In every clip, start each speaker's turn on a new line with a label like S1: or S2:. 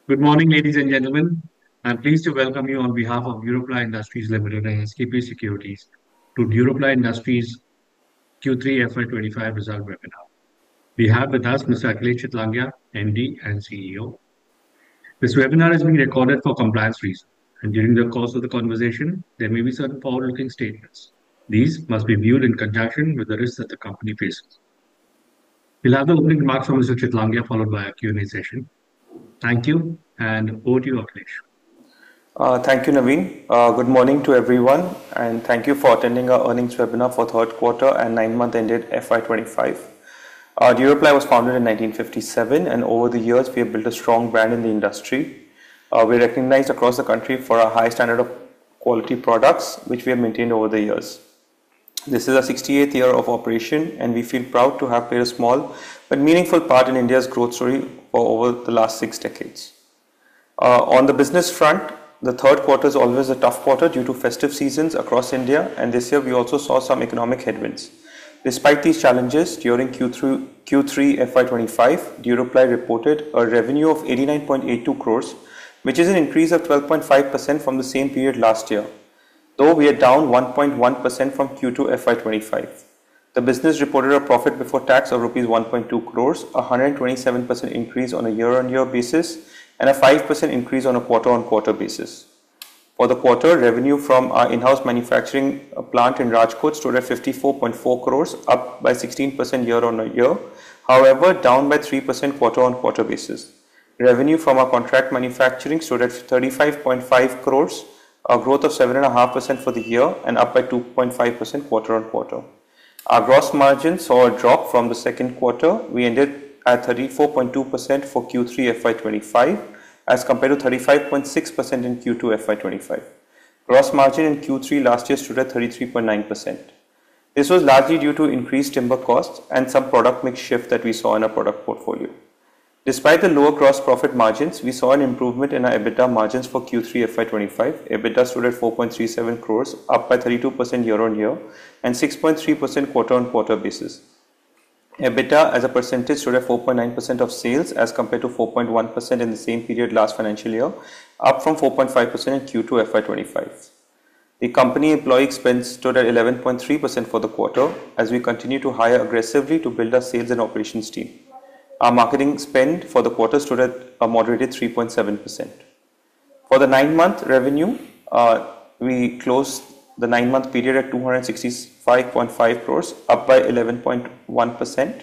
S1: Good morning, ladies and gentlemen. I'm pleased to welcome you on behalf of Europly Industries Limited and SKP Securities to Europly Industries Q3 FY25 result webinar. We have with us Mr. Akhilesh Chitlangia, MD and CEO. This webinar is being recorded for compliance reasons, and during the course of the conversation, there may be certain forward-looking statements. These must be viewed in conjunction with the risks that the company faces. We'll have the opening remarks from Mr. Chitlangia followed by a Q&A session. Thank you, and over to you, Akhilesh.
S2: Thank you, Naveen. Good morning to everyone, and thank you for attending our earnings webinar for third quarter and 9-month ended FY25. Duraply was founded in 1957, and over the years, we have built a strong brand in the industry. We're recognized across the country for our high standard of quality products, which we have maintained over the years. This is our 68th year of operation, and we feel proud to have played a small but meaningful part in India's growth story for over the last 6 decades. On the business front, the third quarter is always a tough quarter due to festive seasons across India, and this year we also saw some economic headwinds. Despite these challenges, during Q3 FY25, Duraply reported a revenue of 89.82 crores, which is an increase of 12.5% from the same period last year, though we are down 1.1% from Q2 FY25. The business reported a profit before tax of Rs 1.2 crores, a 127% increase on a year-on-year basis, and a 5% increase on a quarter-on-quarter basis. For the quarter, revenue from our in-house manufacturing plant in Rajkot stood at 54.4 crores, up by 16% year-on-year, however down by 3% quarter-on-quarter basis. Revenue from our contract manufacturing stood at 35.5 crores, a growth of 7.5% for the year and up by 2.5% quarter-on-quarter. Our gross margin saw a drop from the second quarter. We ended at 34.2% for Q3 FY25 as compared to 35.6% in Q2 FY25. Gross margin in Q3 last year stood at 33.9%. This was largely due to increased timber costs and some product mix shift that we saw in our product portfolio. Despite the lower gross profit margins, we saw an improvement in our EBITDA margins for Q3 FY25. EBITDA stood at 4.37 crores, up by 32% year-on-year and 6.3% quarter-on-quarter basis. EBITDA as a percentage stood at 4.9% of sales as compared to 4.1% in the same period last financial year, up from 4.5% in Q2 FY25. The company employee expense stood at 11.3% for the quarter as we continue to hire aggressively to build our sales and operations team. Our marketing spend for the quarter stood at a moderated 3.7%. For the 9-month revenue, we closed the 9-month period at 265.5 crores, up by 11.1%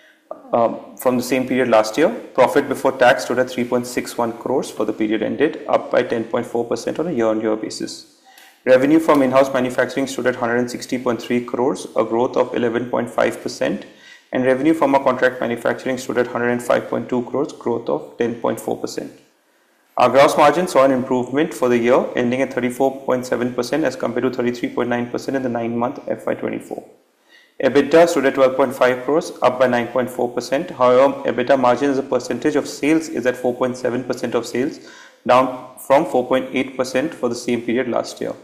S2: from the same period last year. Profit before tax stood at 3.61 crores for the period ended, up by 10.4% on a year-on-year basis. Revenue from in-house manufacturing stood at 160.3 crores, a growth of 11.5%, and revenue from our contract manufacturing stood at 105.2 crores, growth of 10.4%. Our gross margin saw an improvement for the year, ending at 34.7% as compared to 33.9% in the 9-month FY24. EBITDA stood at 12.5 crores, up by 9.4%. However, EBITDA margin as a percentage of sales is at 4.7% of sales, down from 4.8% for the same period last year.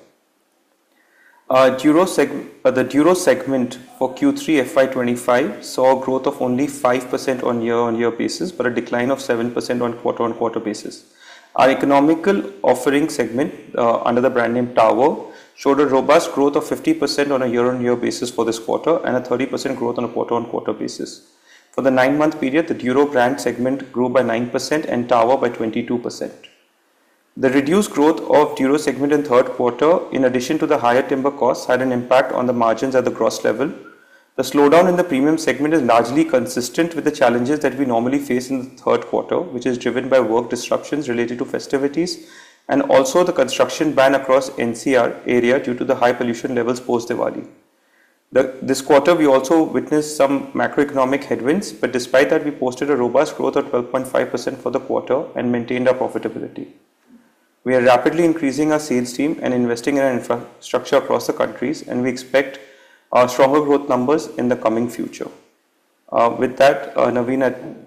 S2: The Duro segment for Q3 FY25 saw a growth of only 5% on year-on-year basis, but a decline of 7% on quarter-on-quarter basis. Our economical offering segment under the brand name Tower showed a robust growth of 50% on a year-on-year basis for this quarter and a 30% growth on a quarter-on-quarter basis. For the 9-month period, the Duro brand segment grew by 9% and Tower by 22%. The reduced growth of Duro segment in third quarter, in addition to the higher timber costs, had an impact on the margins at the gross level. The slowdown in the premium segment is largely consistent with the challenges that we normally face in the third quarter, which is driven by work disruptions related to festivities and also the construction ban across NCR area due to the high pollution levels post-Diwali. This quarter, we also witnessed some macroeconomic headwinds, but despite that, we posted a robust growth of 12.5% for the quarter and maintained our profitability. We are rapidly increasing our sales team and investing in our infrastructure across the countries, and we expect stronger growth numbers in the coming future. With that, Naveen,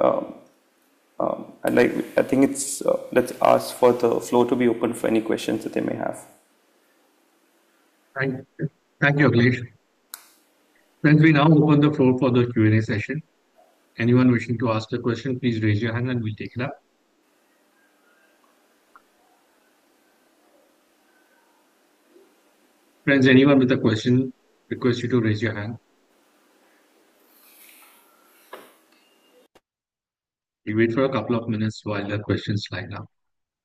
S2: I think let's ask for the floor to be open for any questions that they may have.
S1: Thank you, Akhilesh. Friends, we now open the floor for the Q&A session. Anyone wishing to ask a question, please raise your hand and we'll take it up. Friends, anyone with a question, request you to raise your hand. We wait for a couple of minutes while the questions line up.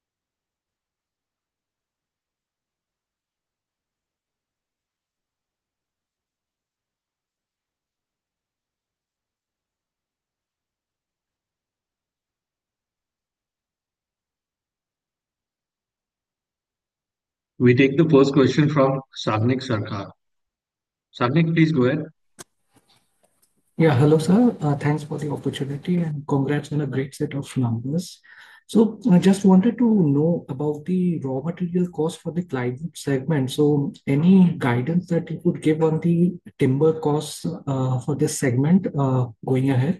S1: We take the first question from Sagnik Sarkar. Sagnik, please go ahead.
S3: Yeah, hello, sir. Thanks for the opportunity and congrats on a great set of numbers. So I just wanted to know about the raw material cost for the plywood segment. So any guidance that you could give on the timber costs for this segment going ahead?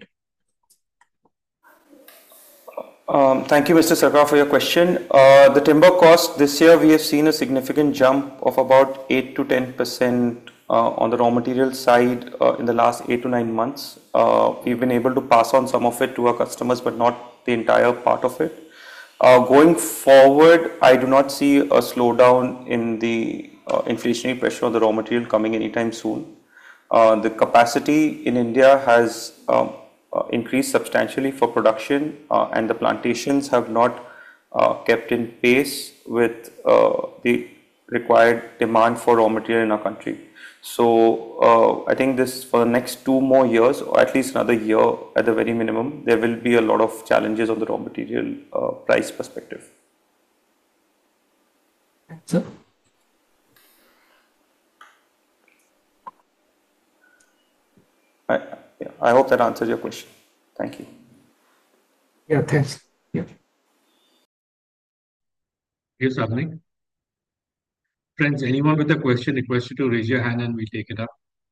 S2: Thank you, Mr. Sarkar, for your question. The timber cost this year, we have seen a significant jump of about 8 to 10% on the raw material side in the last 8 to 9 months. We've been able to pass on some of it to our customers, but not the entire part of it. Going forward, I do not see a slowdown in the inflationary pressure on the raw material coming anytime soon. The capacity in India has increased substantially for production, and the plantations have not kept in pace with the required demand for raw material in our country. So I think this for the next 2 more years, or at least another year at the very minimum, there will be a lot of challenges on the raw material price perspective.
S3: Sir?
S2: I hope that answers your question. Thank you.
S3: Yeah, thanks. Yeah.
S1: Yes, Sagnik. Friends, anyone with a question, request you to raise your hand and we take it up.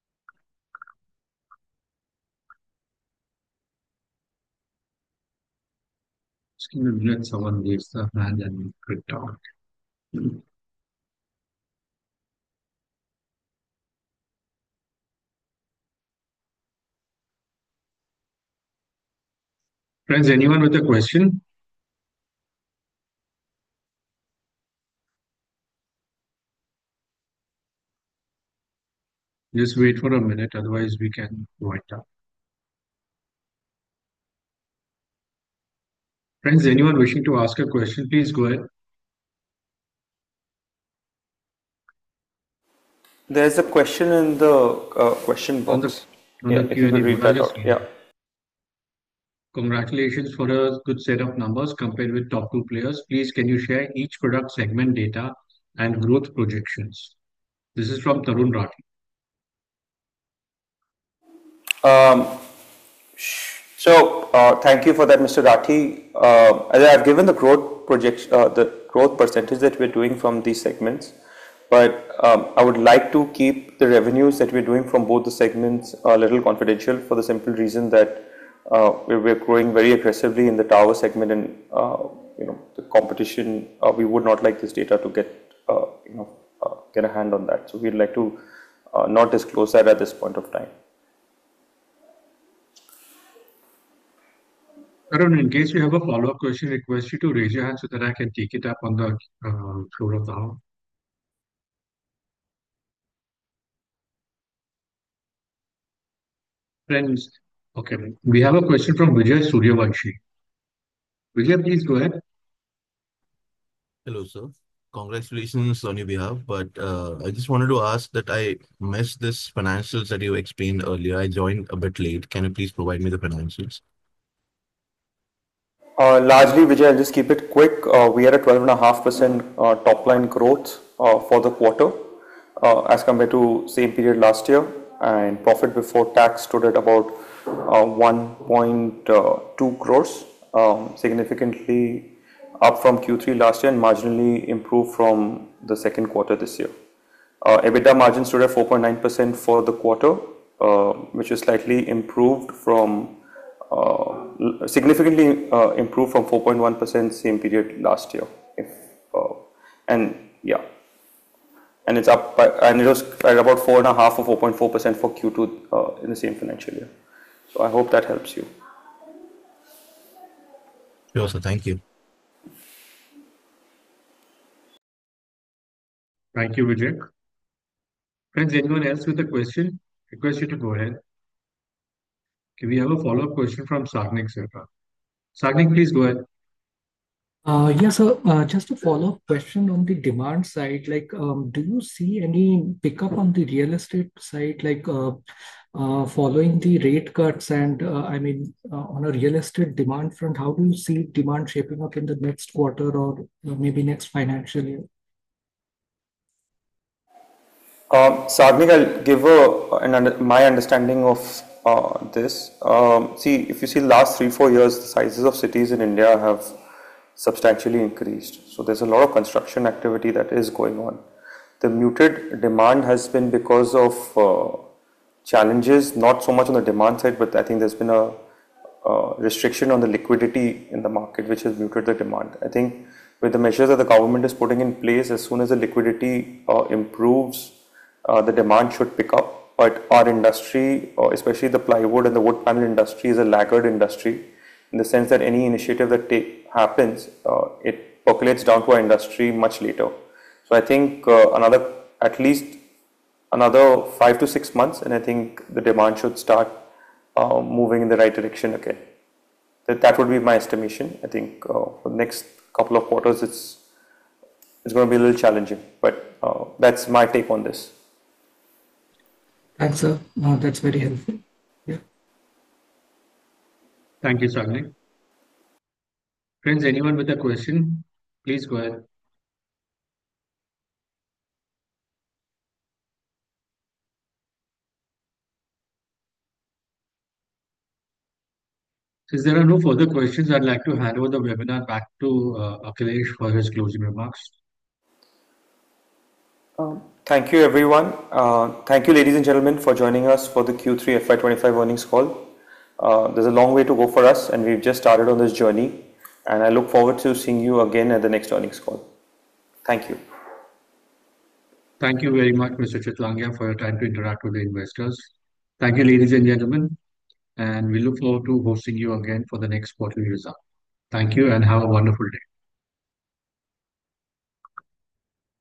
S1: Just give me a minute, someone raise the hand and we click down. Friends, anyone with a question? Just wait for a minute, otherwise we can wind up. Friends, anyone wishing to ask a question, please go ahead.
S2: There's a question in the question
S1: On
S2: box.
S1: the
S2: If you
S1: Q&A
S2: could read
S1: board, I'll
S2: that
S1: just
S2: out.
S1: read
S2: Yeah.
S1: it. Congratulations for a good set of numbers compared with top two players. Please, can you share each product segment data and growth projections? This is from Tarun Rathi.
S2: Thank you for that, Mr. Rathi. As I've given the growth projection, the growth percentage that we're doing from these segments, but I would like to keep the revenues that we're doing from both the segments a little confidential for the simple reason that we're growing very aggressively in the tower segment, and the competition. We would not like this data to get a hand on that. So we'd like to not disclose that at this point of time.
S1: Tarun, in case you have a follow-up question, request you to raise your hand so that I can take it up on the floor of the house. Friends, okay, we have a question from Vijay Suryavanshi. Vijay, please go ahead.
S4: Hello, sir. Congratulations on your behalf, but I just wanted to ask that I missed this financials that you explained earlier. I joined a bit late. Can you please provide me the financials?
S2: Largely, Vijay, I'll just keep it quick. We are at 12.5% top line growth for the quarter as compared to same period last year, and profit before tax stood at about 1.2 crores, significantly up from Q3 last year and marginally improved from the second quarter this year. EBITDA margin stood at 4.9% for the quarter, which is slightly improved from significantly improved from 4.1% same period last year. And yeah, and it's up by, and it was at about 4.5 or 4.4% for Q2 in the same financial year. So I hope that helps you.
S4: Sure, sir. Thank you.
S1: Thank you, Vijay. Friends, anyone else with a question? Request you to go ahead. Okay, we have a follow-up question from Sagnik Sirka. Sagnik, please go ahead.
S3: Yes, sir. Just a follow-up question on the demand side. Do you see any pickup on the real estate side, following the rate cuts? And on a real estate demand front, how do you see demand shaping up in the next quarter or maybe next financial year?
S2: Sagnik, I'll give my understanding of this. See, if you see last 3-4 years, the sizes of cities in India have substantially increased. So there's a lot of construction activity that is going on. The muted demand has been because of challenges, not so much on the demand side, but I think there's been a restriction on the liquidity in the market, which has muted the demand. I think with the measures that the government is putting in place, as soon as the liquidity improves, the demand should pick up. But our industry, especially the plywood and the wood panel industry, is a laggard industry in the sense that any initiative that happens, it percolates down to our industry much later. So I think at least another 5 to 6 months, and I think the demand should start moving in the right direction again. That would be my estimation. I think for the next couple of quarters, it's going to be a little challenging, but that's my take on this.
S3: Thanks, sir. That's very helpful. Yeah.
S1: Thank you, Sagnik. Friends, anyone with a question, please go ahead. Since there are no further questions, I'd like to hand over the webinar back to Akhilesh for his closing remarks.
S2: Thank you, everyone. Thank you, ladies and gentlemen, for joining us for the Q3 FY25 earnings call. There's a long way to go for us, and we've just started on this journey. And I look forward to seeing you again at the next earnings call. Thank you.
S1: Thank you very much, Mr. Chitlangia, for your time to interact with the investors. Thank you, ladies and gentlemen, and we look forward to hosting you again for the next quarterly result. Thank you and have a wonderful day.